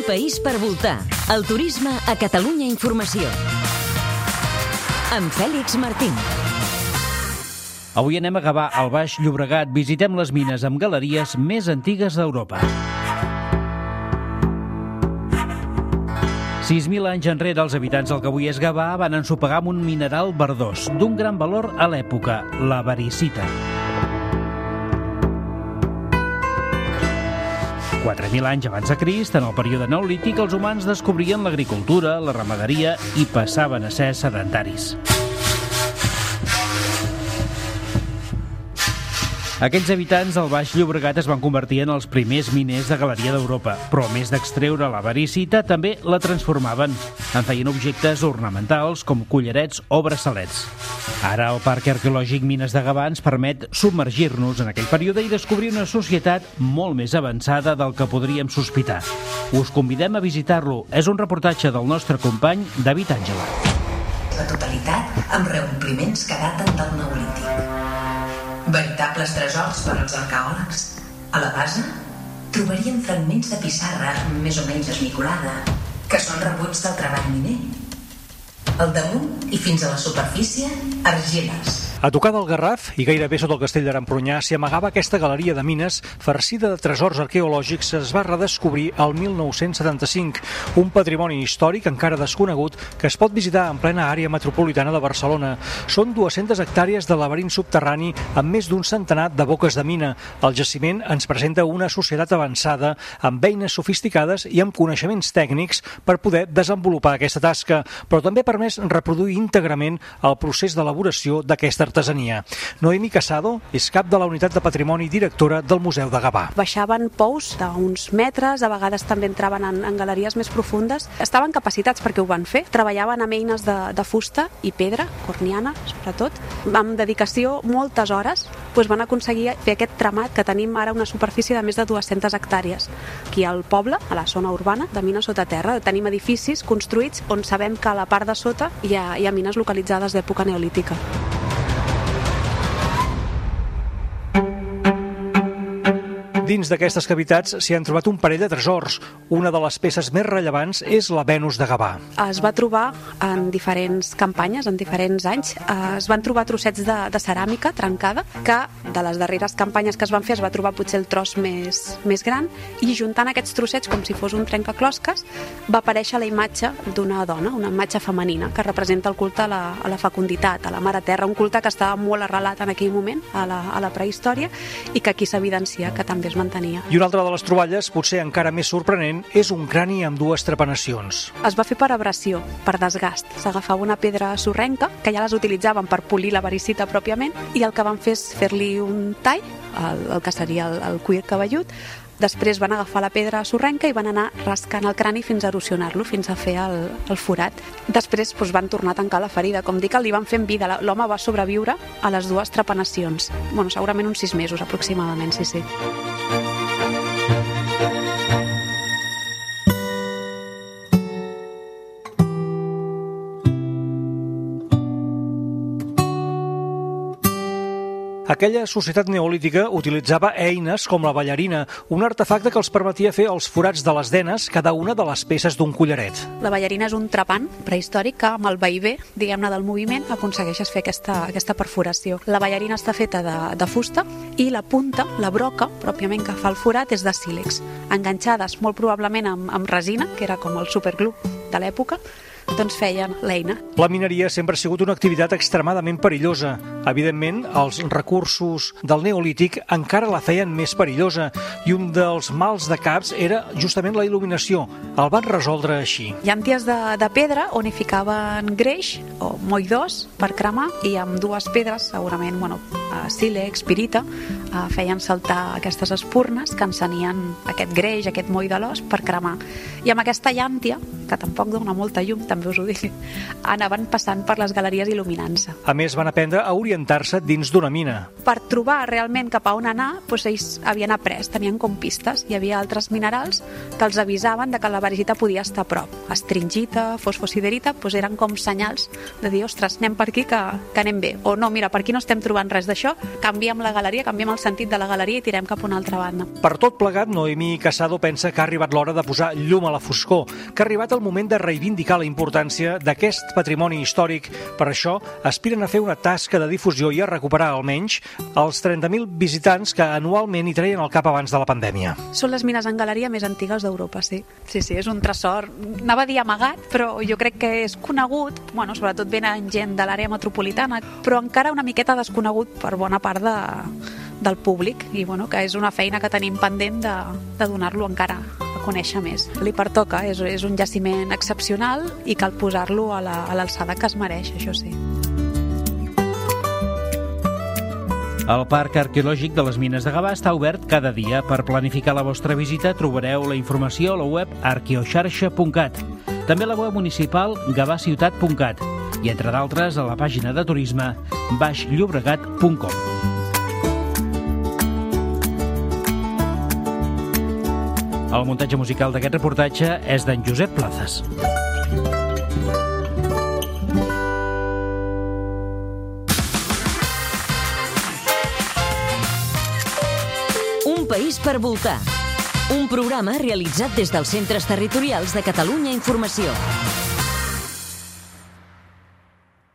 País per voltar. El turisme a Catalunya Informació. Amb Fèlix Martín. Avui anem a Gavà, al Baix Llobregat. Visitem les mines amb galeries més antigues d'Europa. 6.000 anys enrere, els habitants del que avui és Gavà van ensopegar amb un mineral verdós, d'un gran valor a l'època, la variscita. 4.000 anys abans de Crist, en el període neolític, els humans descobrien l'agricultura, la ramaderia i passaven a ser sedentaris. Aquells habitants del Baix Llobregat es van convertir en els primers miners de galeria d'Europa, però a més d'extreure la variscita, també la transformaven. En feien objectes ornamentals com collarets o braçalets. Ara el Parc Arqueològic Mines de Gavà ens permet submergir-nos en aquell període i descobrir una societat molt més avançada del que podríem sospitar. Us convidem a visitar-lo. És un reportatge del nostre company David Àngela. La totalitat amb reompliments que daten del Neolític. Veritables tresors per als arqueòlegs. A la base trobarien fragments de pissarra més o menys esmicolada, que són rebuts del treball miner. Al damunt i fins a la superfície, argiles. A tocar del Garraf, i gairebé sota el castell d'Arampronyà, s'hi amagava aquesta galeria de mines farcida de tresors arqueològics que es va redescobrir el 1975, un patrimoni històric encara desconegut que es pot visitar en plena àrea metropolitana de Barcelona. Són 200 hectàrees de laberint subterrani amb més d'un centenar de boques de mina. El jaciment ens presenta una societat avançada, amb eines sofisticades i amb coneixements tècnics per poder desenvolupar aquesta tasca, però també ha permès reproduir íntegrament el procés d'elaboració d'aquesta artesania. Noemi Casado és cap de la unitat de patrimoni i directora del Museu de Gavà. Baixaven pous d'uns metres, a vegades també entraven en galeries més profundes. Estaven capacitats perquè ho van fer. Treballaven amb eines de fusta i pedra, corniana, sobretot. Amb dedicació, moltes hores, van aconseguir fer aquest tramat que tenim ara una superfície de més de 200 hectàrees. Aquí al poble, a la zona urbana, de mines sota terra, tenim edificis construïts on sabem que a la part de sota hi ha mines localitzades d'època neolítica. Dins d'aquestes cavitats s'hi han trobat un parell de tresors. Una de les peces més rellevants és la Venus de Gavà. Es va trobar en diferents campanyes, en diferents anys. Es van trobar trossets de ceràmica trencada, que de les darreres campanyes que es van fer es va trobar potser el tros més gran, i juntant aquests trossets com si fos un trencaclosques va aparèixer la imatge d'una dona, una imatge femenina, que representa el culte a la fecunditat, a la Mare Terra, un culte que estava molt arrelat en aquell moment, a la prehistòria, i que aquí s'evidencia que també es mantenia. I una altra de les troballes, potser encara més sorprenent, és un crani amb dues trepanacions. Es va fer per abrasió, per desgast. S'agafava una pedra sorrenca, que ja les utilitzaven per polir la variscita pròpiament, i el que van fer és fer-li un tall, el que seria el cuir cabellut. Després van agafar la pedra sorrenca i van anar rascant el crani fins a erosionar-lo, fins a fer el forat. Després van tornar a tancar la ferida. Com dic, li van fer en vida. L'home va sobreviure a les dues trepanacions. Segurament uns 6 mesos aproximadament, sí. Aquella societat neolítica utilitzava eines com la ballarina, un artefacte que els permetia fer els forats de les denes, cada una de les peces d'un collaret. La ballarina és un trepant prehistòric que amb el vaivé, diguem-ne, del moviment aconsegueixes fer aquesta perforació. La ballarina està feta de fusta i la punta, la broca, pròpiament que fa el forat, és de sílex, enganxades molt probablement amb resina, que era com el superglú de l'època, doncs feien l'eina. La mineria sempre ha sigut una activitat extremadament perillosa. Evidentment, els recursos del Neolític encara la feien més perillosa i un dels mals de caps era justament la il·luminació. El van resoldre així. Llànties de pedra on hi ficaven greix o moll d'os per cremar i amb dues pedres, segurament, sílex, pirita, feien saltar aquestes espurnes que encenien aquest greix, aquest moll de l'os per cremar. I amb aquesta llàntia que tampoc dona molta llum, també us ho dic, anaven passant per les galeries il·luminant-se. A més, van aprendre a orientar-se dins d'una mina. Per trobar realment cap a on anar, ells havien après, tenien com pistes. Hi havia altres minerals que els avisaven de que la varisita podia estar a prop. Estringita, fosfosiderita, eren com senyals de dir, ostres, anem per aquí que anem bé. O no, mira, per aquí no estem trobant res d'això, canviem la galeria, canviem el sentit de la galeria i tirem cap a una altra banda. Per tot plegat, Noemí Casado pensa que ha arribat l'hora de posar llum a la foscor, que ha arribat el moment de reivindicar la importància d'aquest patrimoni històric. Per això, aspiren a fer una tasca de difusió i a recuperar almenys els 30.000 visitants que anualment hi treien el cap abans de la pandèmia. Són les mines en galeria més antigues d'Europa, sí. Sí, és un tresor. Anava a dir amagat, però jo crec que és conegut, sobretot venen gent de l'àrea metropolitana, però encara una miqueta desconegut per bona part del públic i que és una feina que tenim pendent de donar-lo encara a conèixer més. Li pertoca, és un jaciment excepcional i cal posar-lo a l'alçada que es mereix, això sí. El Parc Arqueològic de les Mines de Gavà està obert cada dia. Per planificar la vostra visita trobareu la informació a la web arqueoxarxa.cat, també a la web municipal gavaciutat.cat i, entre d'altres, a la pàgina de turisme baixllobregat.com. El muntatge musical d'aquest reportatge és d'en Josep Plazas. Un país per voltar. Un programa realitzat des dels Centres Territorials de Catalunya Informació.